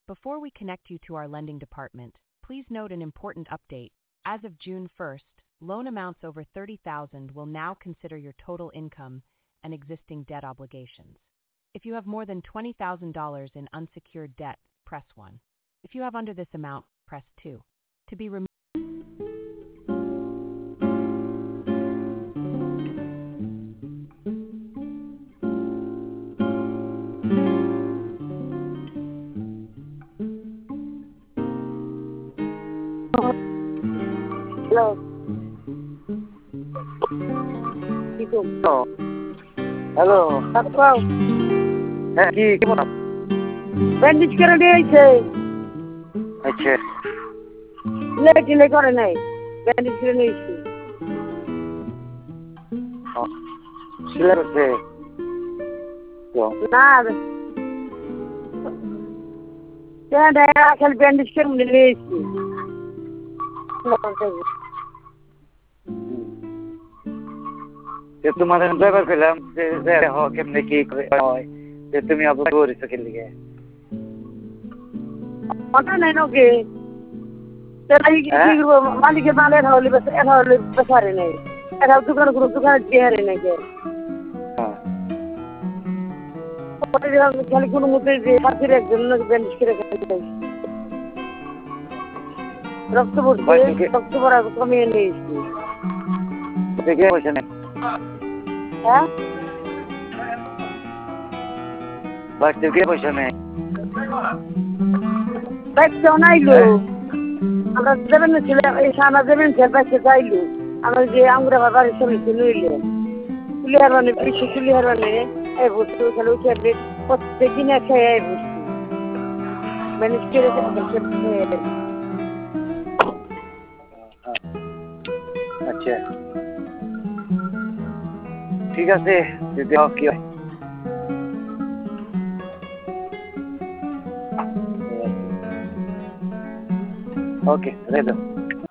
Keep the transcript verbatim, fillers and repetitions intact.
Before we connect you to our lending department, please note an important update. As of June first, loan amounts over thirty thousand dollars will now consider your total income and existing debt obligations. If you have more than twenty thousand dollars in unsecured debt, press one. If you have under this amount, press two. To be removed. Hello. Hello. Hello. Hello. হ্যাঁ কি কি বলো? Bandage করে দিয়েছে। আচ্ছা late দিলে করে নাই। ব্যান্ডেজ করে নিয়েছি। সিলাই করছে না কেন খালি ব্যান্ডেজ করে নিয়েছি। তোমাদের ব্যাপার পেলাম যে কেমনে কি হয় যে তুমি আবার করেছো কি লিগে ওটা নাই নাকি মালিকের মাল এটা হলে এটা হলে বেসারে নেই এটা দোকান কোনো দোকানে চেহারে নেই খালি কোনো মতে যে সাথে একজন ব্যান্ডেজ করে রক্ত পড়ছে রক্ত পড়া কমিয়ে নিয়েছি দেখে পয়সা নেই হ্যাঁ বাড়িতে গিয়ে পয়সা নেই বাইকটা নাইলো আমরা দেবেন ছিল এই সামনে দেবেন ছিল বাইকটা চাইলো আমরা যে আঙ্গুরা বাবার সঙ্গে নইলে কুলিয়ার মানে বেশি কুলিয়ার মানে এই বস্তু খেলে উঠে প্রত্যেক দিন খেয়ে এই বস্তু ম্যানেজ করে আচ্ছা ঠিক আছে যদি হোক কি হয় ওকে রেডি